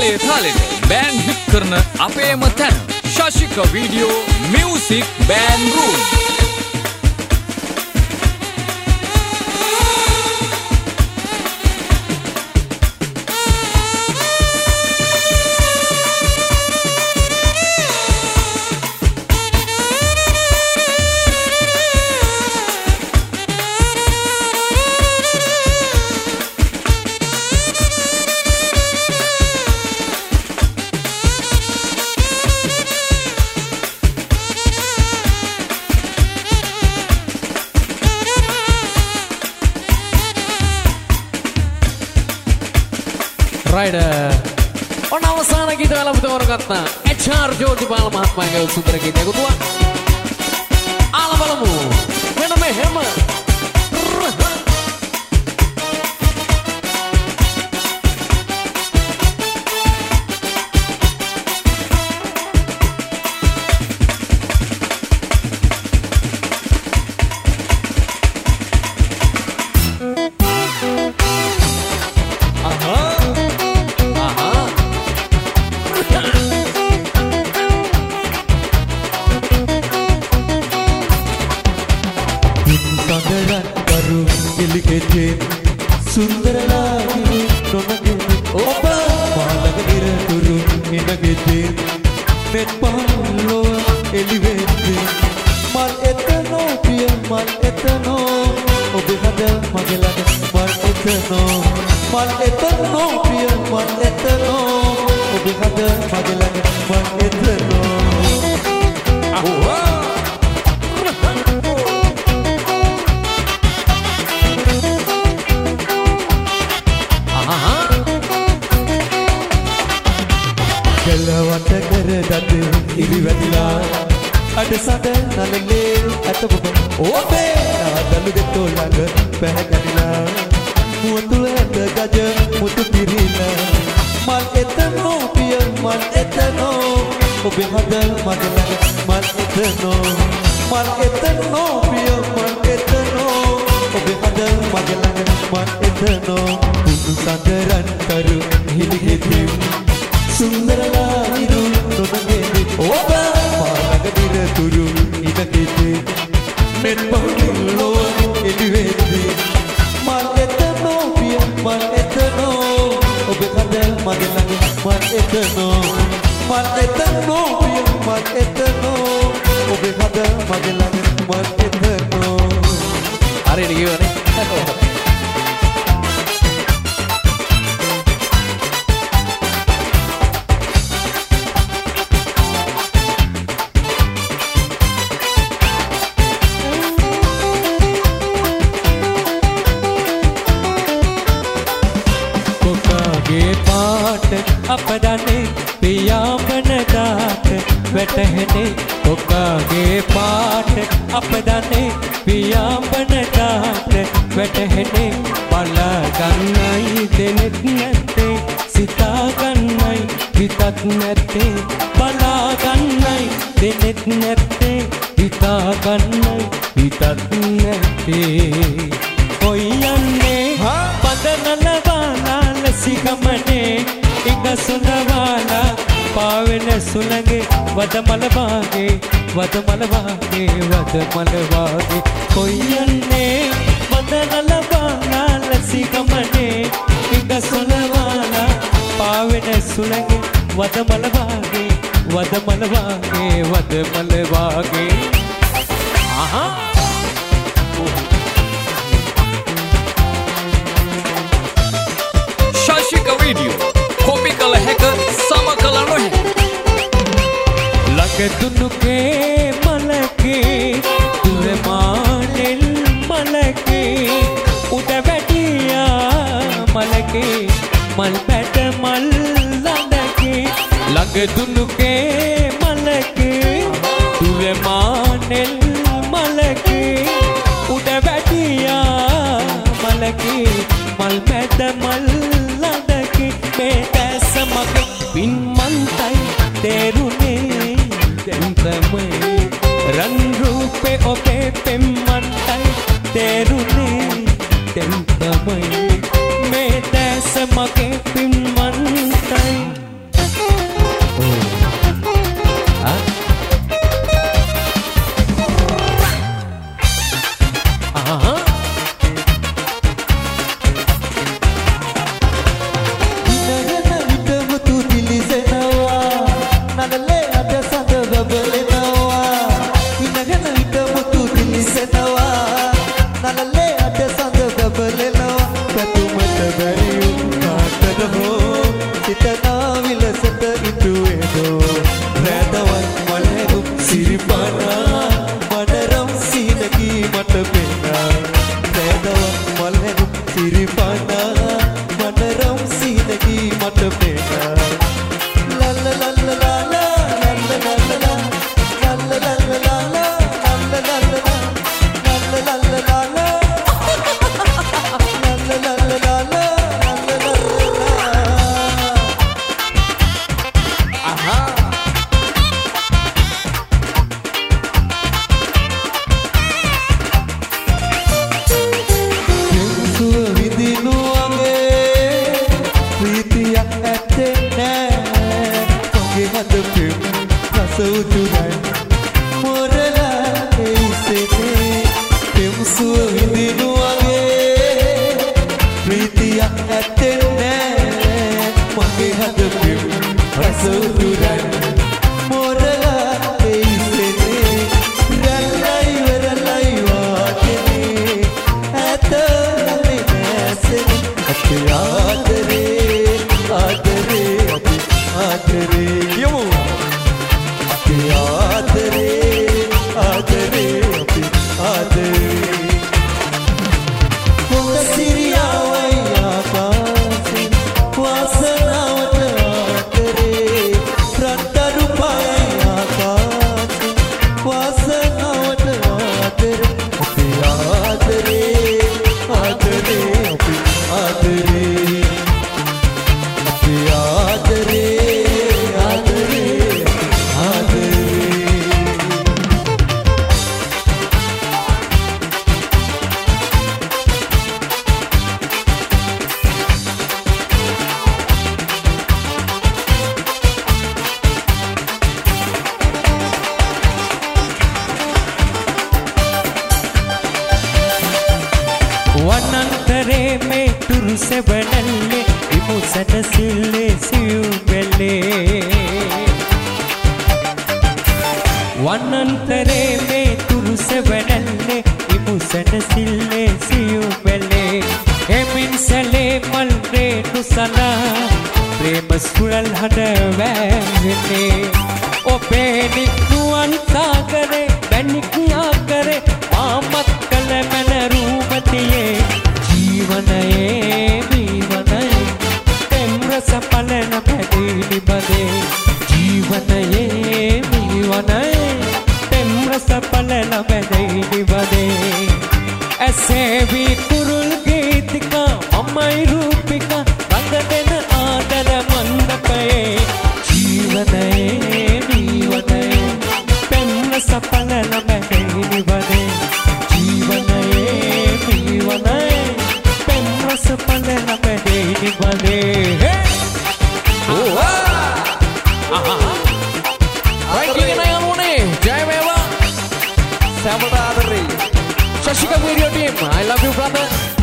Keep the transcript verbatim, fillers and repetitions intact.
තාලේ තාලෙට band hit කරන අපේම තැන ශාෂික වීඩියෝ මියුසික් බෑන්ඩ් රූම්. ඔන්න අවසාන ගීත වලම තෝරගත්තා එච් ආර් ජෝතිපාල මහත්මයාගේ සුපර ගීතයක් උතුවා ආල බලමු මෙන්න මෙහෙම May dance mage pin man tay වනන්තරේ මේ තුරු සෙවණල්ලේ විමුසන සිල්ලේ සියුම්බෙල්ලේ වනන්තරේ මේ තුරු සෙවණල්ලේ විමුසන සිල්ලේ සියුම්බෙල්ලේ එමින් සැලේ මල් රේණු සලා ප්‍රේම සුරල් හඬ වැහෙන්නේ ඔබේ නිකුවන් සාගරේ බැනික් ආකරේ ආමත් කළ මන රූපතියේ ජීවනයේ ජීවනයේ තෙම්රස පලන පැදිලි බදේ ජීවනයේ ජීවනයේ තෙම්රස පලන පැදිලි බදේ ඇසේවි කුරුල් ගීතිකා අමයි රූපිකා රඟදෙන ආදර මණ්ඩපයේ ජීවනයේ ජීවනයේ තෙම්රස පලන පැදිලි බදේ ජීවනයේ ජීවනයේ තෙම්රස පලන පැදිලි බදේ Oh, aha. Ranking na yang mune, jai mewa. Sampai tadi. Shashika Video Team, I love you brother.